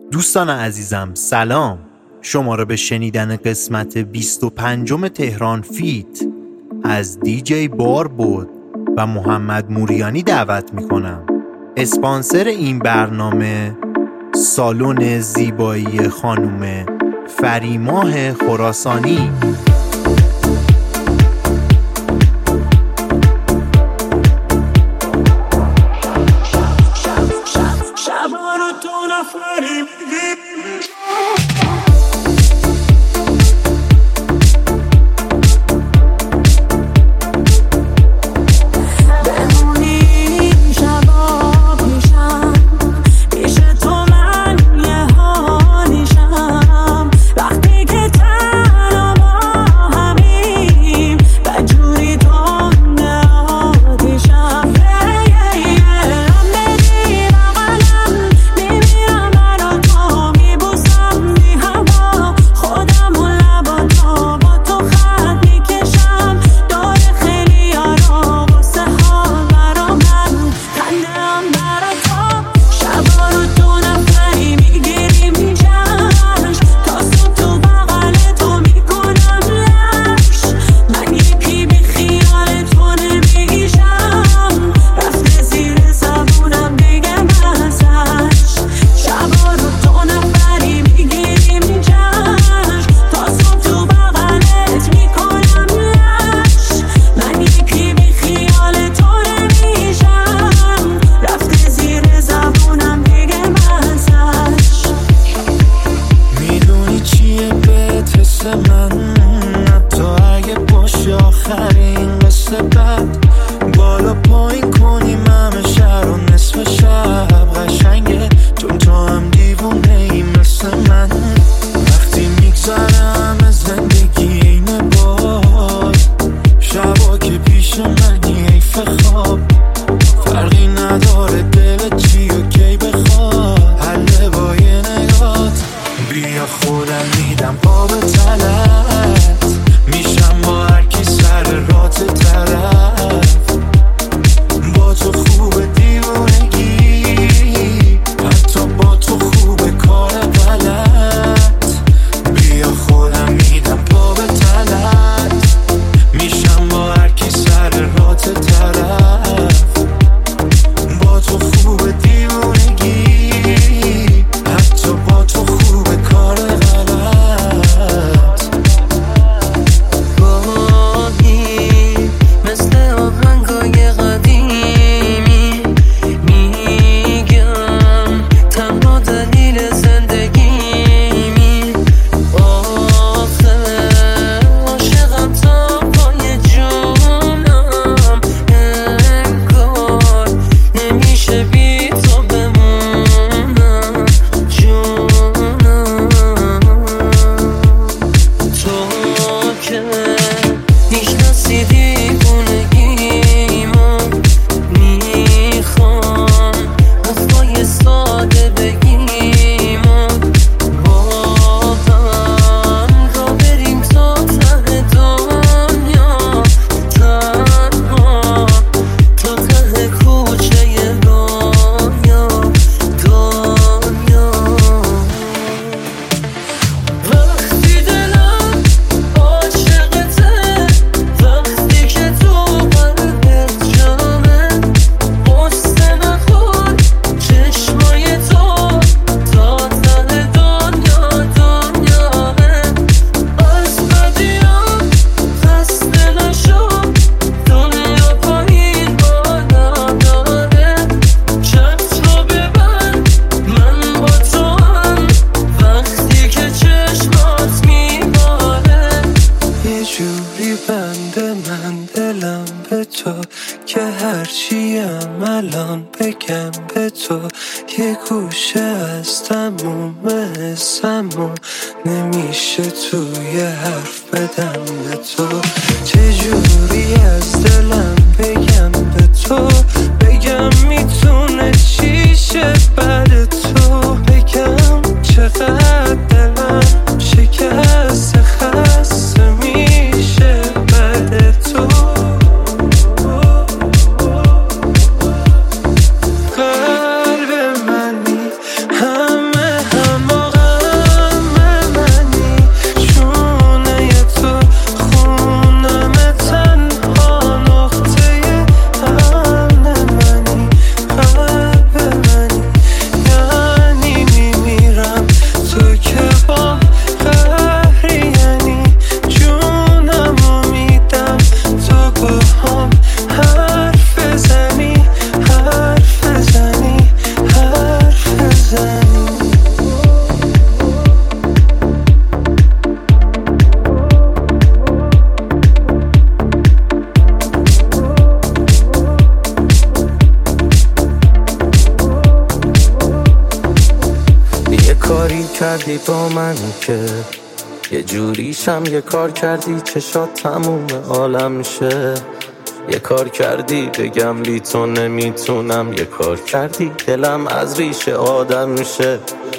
دوستان عزیزم سلام، شما را به شنیدن قسمت 25 تهران فیت از دیجی باربود و محمد موریانی دعوت می کنم. اسپانسر این برنامه سالن زیبایی خانم فریماه خراسانی. کاری کردی با من که یه جوریشم، یه کار کردی چشات تموم عالم میشه. یه کار کردی بگم بی تو نمیتونم، یه کار کردی دلم از ریشه آدم میشه.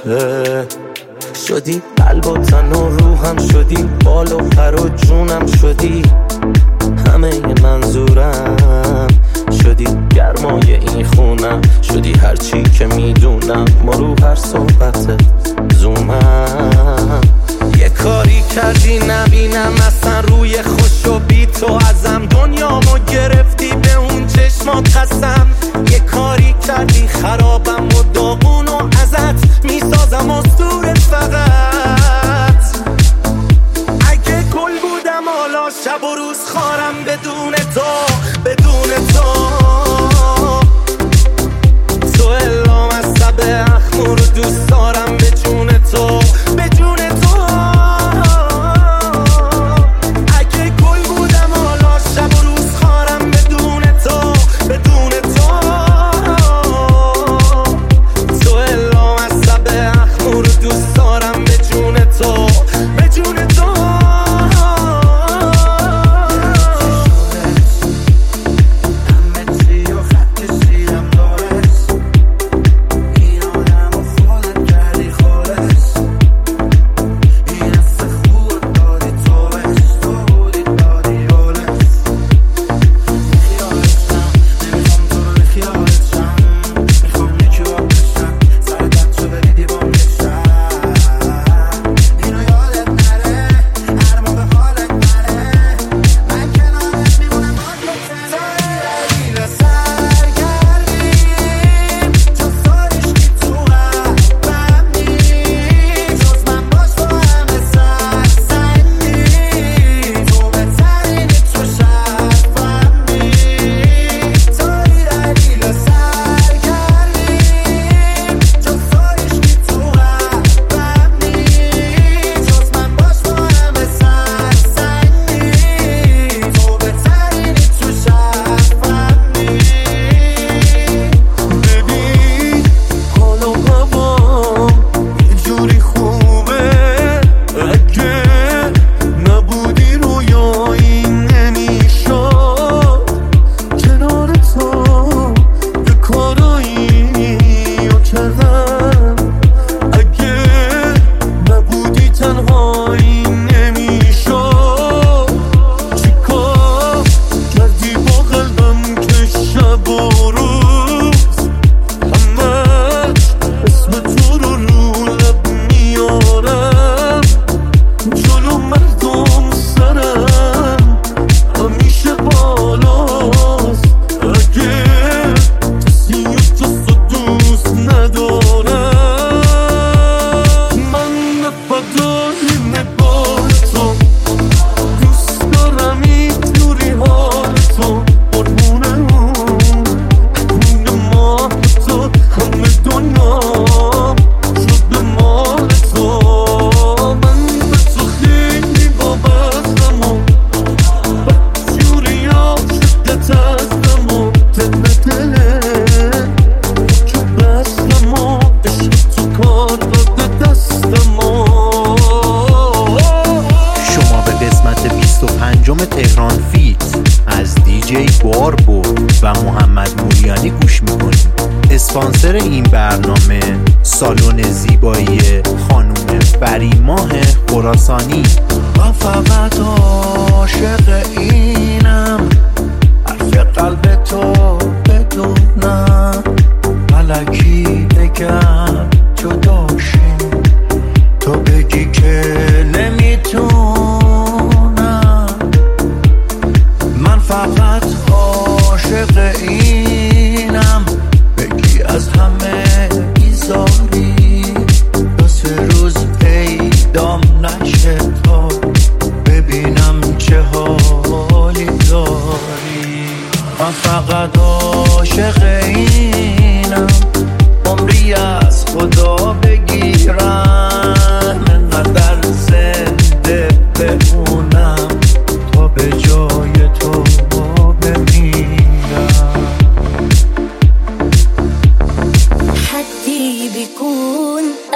شدی قلب و تن و روحم، شدی بال و پر و جونم، شدی همه منظورم، شدی گرمای این خونم، شدی هرچی که میدونم، ما رو هر صحبت زومم. یه کاری کردی نبینم اصلا روی خوش و بی تو ازم، دنیامو گرفتی به اون چشمات قسم. یه کاری کردی خرابم و داغون و ازت میسازم اسطوره فقط. اگه گل بودم حالا شب و روز خارم بدون تو، بدون تو. تو الام از سب اخمو رو دوست دارم به جون تو، به جون تو. اگه گل بودم حالا شب و روز خارم بدون تو، بدون تو. تو الام از سب اخمو رو دوست دارم به جون تو، به جون تو. تهران فیت از دیجی باربرد و محمد موریانی گوش میکنیم. اسپانسر این برنامه سالن زیبایی خانوم فریماه خراسانی. من فقط عاشق اینم، حرف قلب تو بدونم، ملکی بگم جداشیم، تو بگی که نمیتونم. من فقط عاشق اینم، بگی از همه بیزاری، دو سه روز پیدام نشه تا ببینم چه حالی داری. من فقط عاشق اینم، عمری از خدا بگی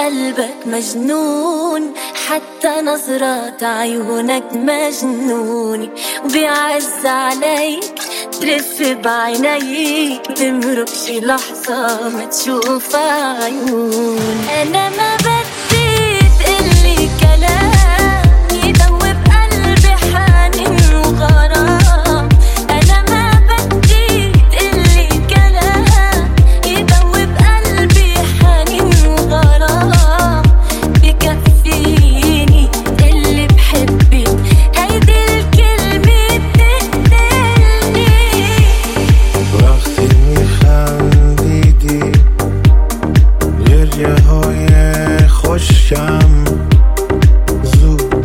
قلبك مجنون، حتى نظرات عيونك مجنوني، وبيعز عليك تلف بعينيك، تمرق شي لحظة ما تشوف عيون. أنا ما بدي تقلي كلام يدوب قلبي حنين وغرام، أنا ما بدي تقلي كلام يدوب قلبي حنين وغرام، بكفيني اللي بحبك هيدي الكلمة بتقتلني. وقتی میخندیدی گریه های خوشم زود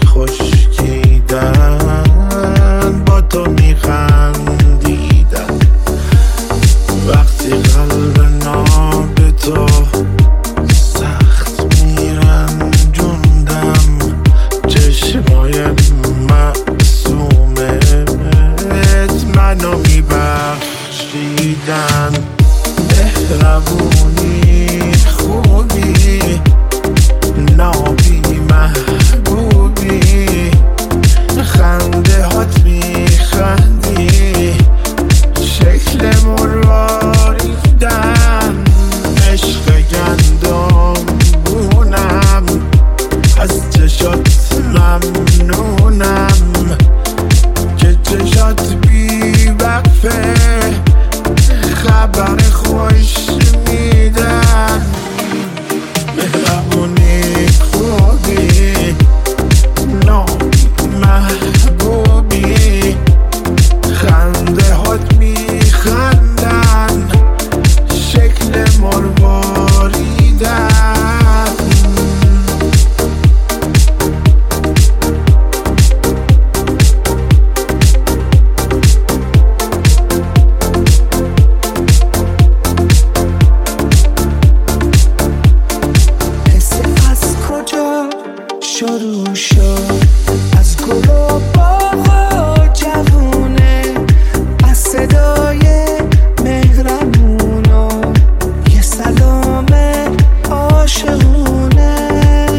میخشکیدن، با تو میخندیدن. وقتی قلب ناب تو سخت میرنجوندم، چشمای معصومت منو میبخشیدن. مهربونی خوبی نابی محبوبی، خنده هات میخندی شکل مرواریدن. عشق گندم بونم از چشات ممنونم که چشات بی وقفه خبر خوش میدن. مهربونی خوبی نابی محبوبی، خنده هات میخندن شکل مرواریدن. شروع شد از گل و باغ و جوونه، از صدای مهربون و یه سلام عاشقونه.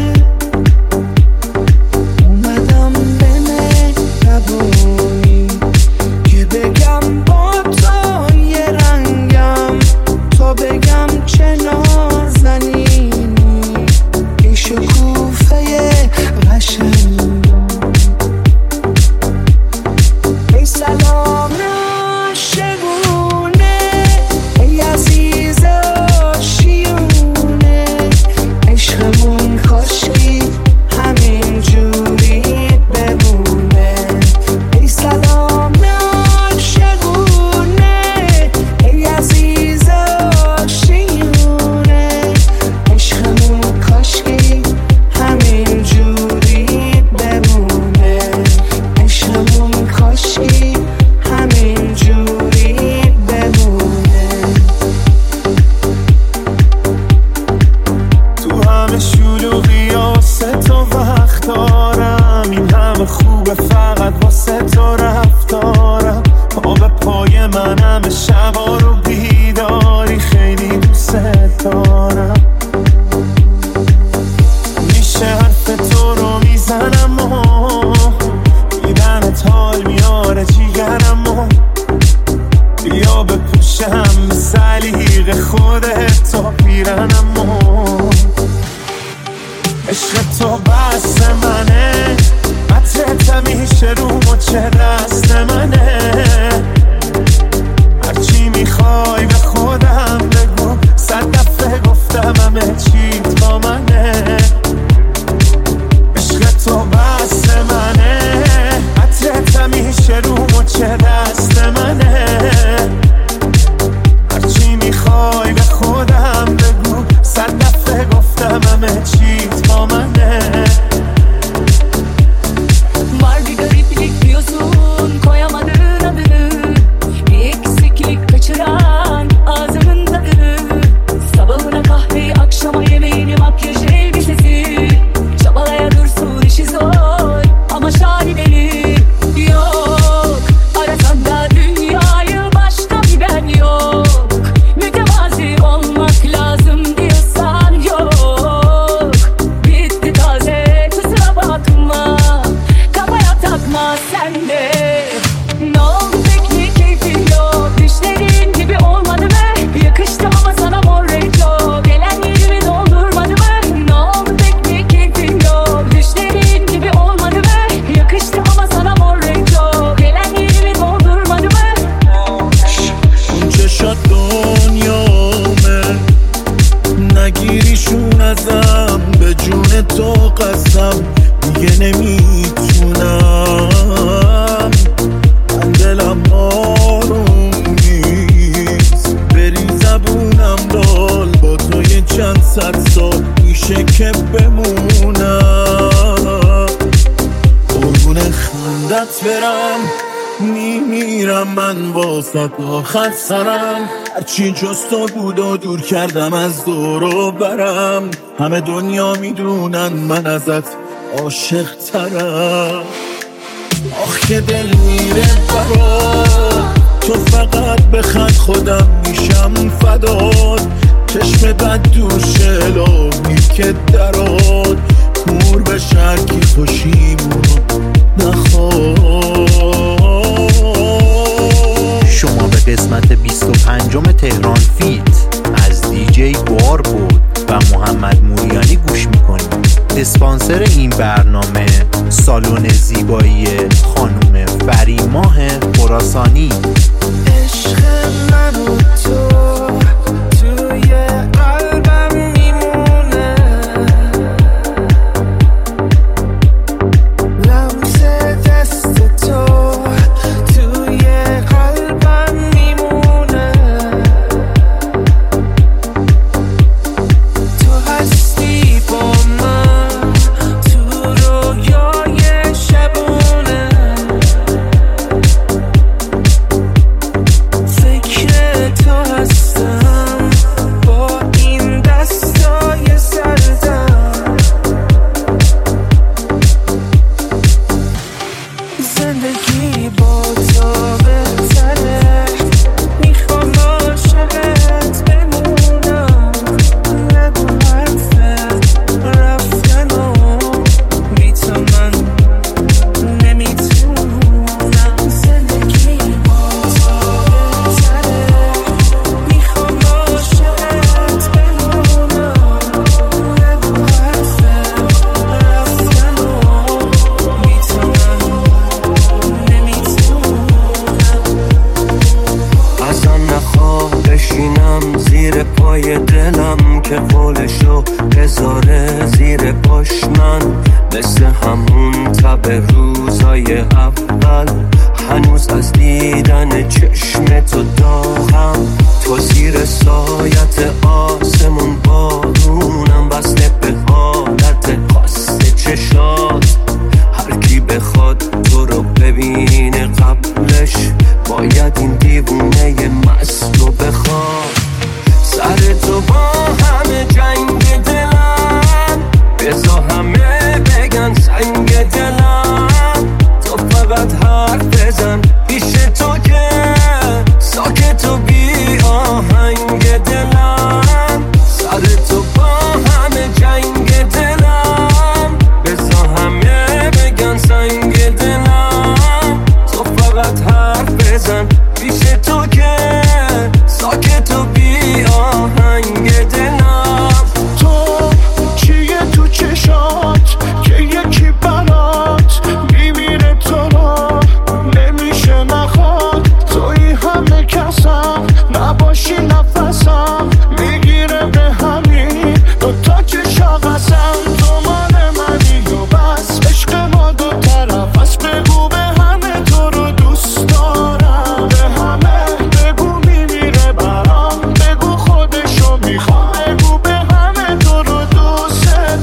اومدم به مهربونی که بگم با تو یه رنگم، تو بگم چه نازنینی، ای شکوفه قشنگ، ای سلام عاشقونه، ای عزیز آشیونه. عشقمون کاشکی همین جوری بمونه. ای سلام عاشقونه، ای عزیز آشیونه. عشقمون کاشکی همین جوری بمونه. عشقمون کاشکی همین جوری بمونه. تو همه شلوغی واسه تو وقت دارم، این همه خوبه فقط واسه تو رفتارم. پا به پای من همه شبا رو بیداری، خیلی دوست دارم. میشه حرف تو رو میزنم و دیدنت حال میاره جیگرم و بیا بپوشم سلیق خودت تا پیرنم و عشق تو بست منه، عطرت همیشه رو مچه دست منه. هرچی میخوای به خودم بگو، 100 دفعه گفتم همه چی با منه. عشق تو بست منه، عطرت همیشه رو مچه دست منه. هرچی میخوای به خودم بگو، 100 دفعه گفتم همه چی با منه. Var bir gariplik diyorsun, koyamadın adını, bir eksiklik kaçıran ağzımın tadını. Sabahına kahveyi, akşama yemeğini, makyaj elbisesi, çabalaya dursun işi zor ama şahane beni. Yok arasan da dünyayı, başka bir ben yok. Mütevazi olmak lazım diyorsan yok. جون ازم، به جون تو قسم دیگه نمیتونم. من دلم آروم نیست، بری زبونم دال، با تو یه چند صد سال میشه که بمونم. قربون خندت برم، میمیرم من واسه آخر سرم. هرچی جز تو بود و دور کردم از دور و برم. همه دنیا میدونن من ازت عاشق ترم. آخ که دل میره برات، تو فقط بخند خودم میشم فدات. چشم بد دوشه لابی که درات، کور به شرکی خوشیمونو نخواد. شما به قسمت 25 تهران فیت از دیجی باربو و محمد موریانی گوش میکنید. اسپانسر این برنامه سالن زیبایی خانوم فریماه خراسانی. عشق من و تو توی قلبم میمونه، لمس دست تو توی قلبم میمونه. تو هستی با من تو رویای شبونه، فکر تو هستم با این دستای سردم. زندگی با تو بهتره، میخوام عاشقت بمونم. نگو حرف رفتن و بی تو من نمیتونم. زندگی با تو بهتره، میخوام عاشقت بمونم. نگو حرف رفتن و بی تو من نمیتونم. ازم نخواه بشینم زیر پای دلم، که قولشو بذاره زیر پاش من. مثل همون تب روزای اول، هنوز از دیدن چشم تو داغم. تو زیر سایت آسمون بارونم، بسته به حالت خاص چشات. هر کی بخواد تو رو ببینه قبلش، باید این دیوونه مست رو بخواد. سر تو با همه جنگ دلم، بذار همه بگن سنگ دلم. تو فقط حرف بزن پیش تو که ساکت و بی آهنگ دلم. سر تو با همه جنگ دلم، بذار همه بگن سنگ دلم. تو فقط حرف بزن پیش تو که ساکت و بی آهنگ دلم. تو چیه تو چشات که یکی برات میمیره، تو رو نمیشه نخواد. توی همه کسم نباشی نفسم میگیره به همین دوتا چشاقسم. تو مال منی و بس، عشق ما دو طرف است. بگو به همه تو رو دوست دارم، به همه بگو میمیره برام. بگو خودشو میخوام، بگو به همه تو رو دوست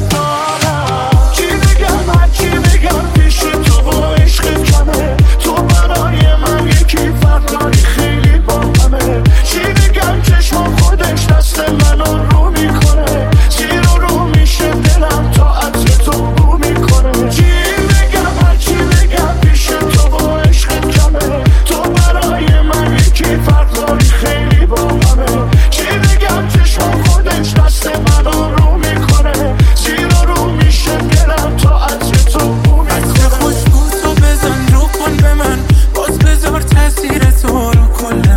دارم. چی بگم هرچی بگم پیش تو و عشق کمه. تو برای من یکی فرق داری خیلی با همه. چی بگم چشم خودش دست منو رو میکنه، زیر و رو میشه دلم تا عطر تو بو میکنه. چی بگم هرچی بگم پیش تو و عشق کمه. تو برای من یکی فرق داری خیلی با همه. چی بگم چشم خودش دست منو رو میکنه، زیر و رو میشه دلم تا عطر تو بو میکنه. خوشبو تو بزن رو کن به من، باز بذار تاثیر تو رو کل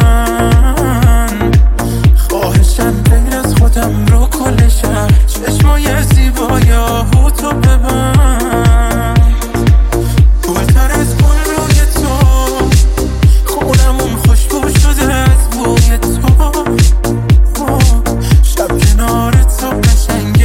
من. خواهشم غیر از خودم رو کلشم، چشمای زیبایاهو تو ببند. گلتر از گل روی تو، خونمون خوشبو شده از بوی تو. شب کنار تو قشنگ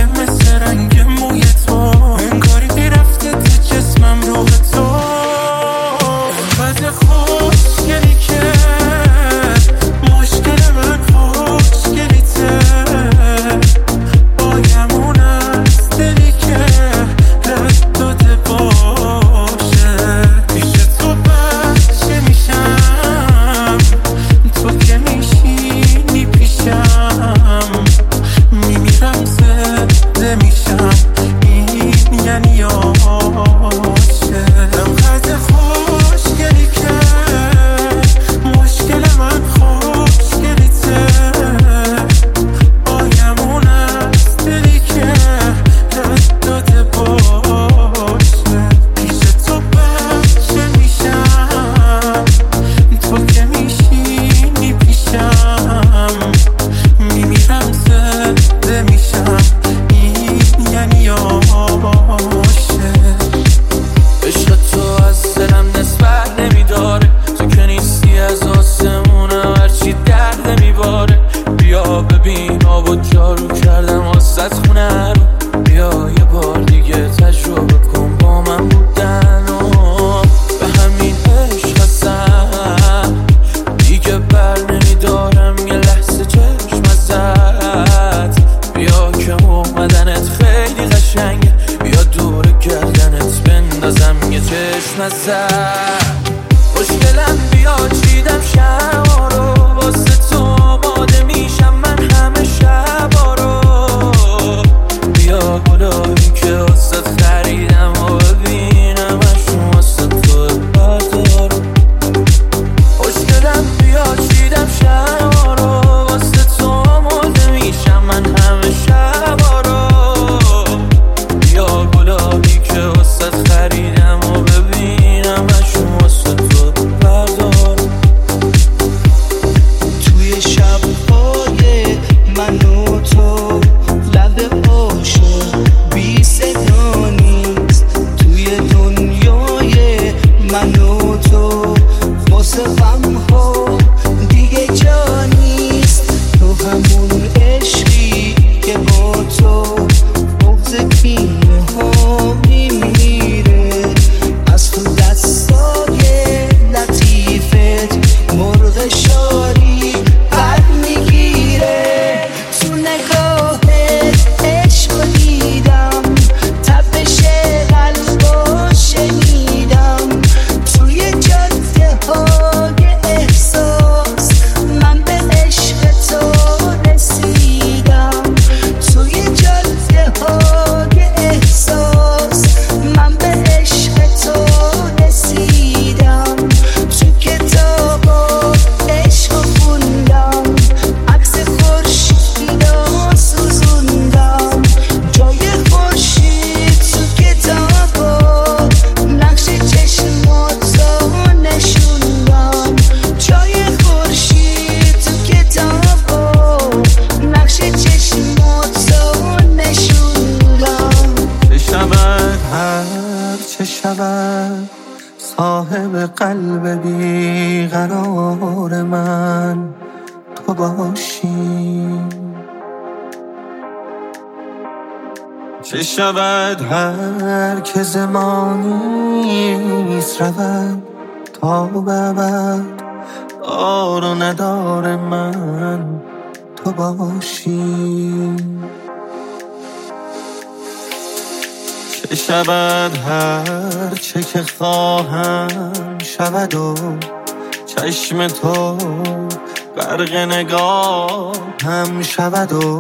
بیا یه بار دیگه تجربه کن با من بودن و به همین عشق هستم دیگه بر نمیدارم یه لحظه چشم ازت. بیا که اومدنت خیلی قشنگه، بیا دور گردنت بندازم یه چشم ازت. خوشگلم بیا چیدم شبا رو واسه تو آماده میشم من همه شبا رو. بیا گلایی که واسه خریدم و ببینم اشون واسه تو بردار. خوشگلم بیا چیدم شبا رو واسه تو آماده میشم من همه شبا رو. بیا گلایی که واسه خریدم و ببینم اشون واسه تو بردار. توی شب‌های من و تو لب عاشق بی صدا نیست. توی دنیای من و تو واسه غم‌ها دیگه جا نیست. تو همون عشقی که با تو بغض کینه ها میمیره. از تو دستای لطیفت مرغ شاری پر میگیره. تو نگاهت عشق دیدم، تپش قلبو شنیدم. توی جاده های احساس من به عشق تو رسیدم. توی جاده های احساس من به عشق تو رسیدم. تو کتابا عشق خوندم، عکس خورشیدو سوزوندم. جای خورشید تو کتابا نقش چشماتو نشوندم. جای خورشید تو کتابا نقش چشماتو نشوندم. چه شود هر چه شود صاحب قلب بیقرار من تو باشی. چه شود هر که زمانیست رود تا به ابد دار و ندار من تو باشی. چه شود هر چه که خواهم شود و چشم تو غرق نگاه هم شود و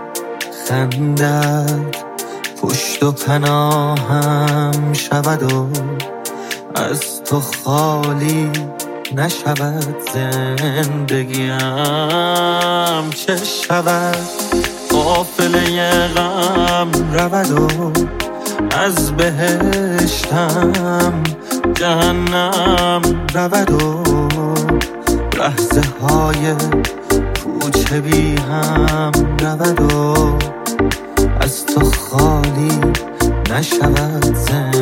خندت پشت و پناهم شود و از تو خالی نشود زندگیم. چه شود قافله غم رود و از بهشتم جهنم رود و لحظه های کوچه بی هم رود و از تو خالی نشود زندگیم.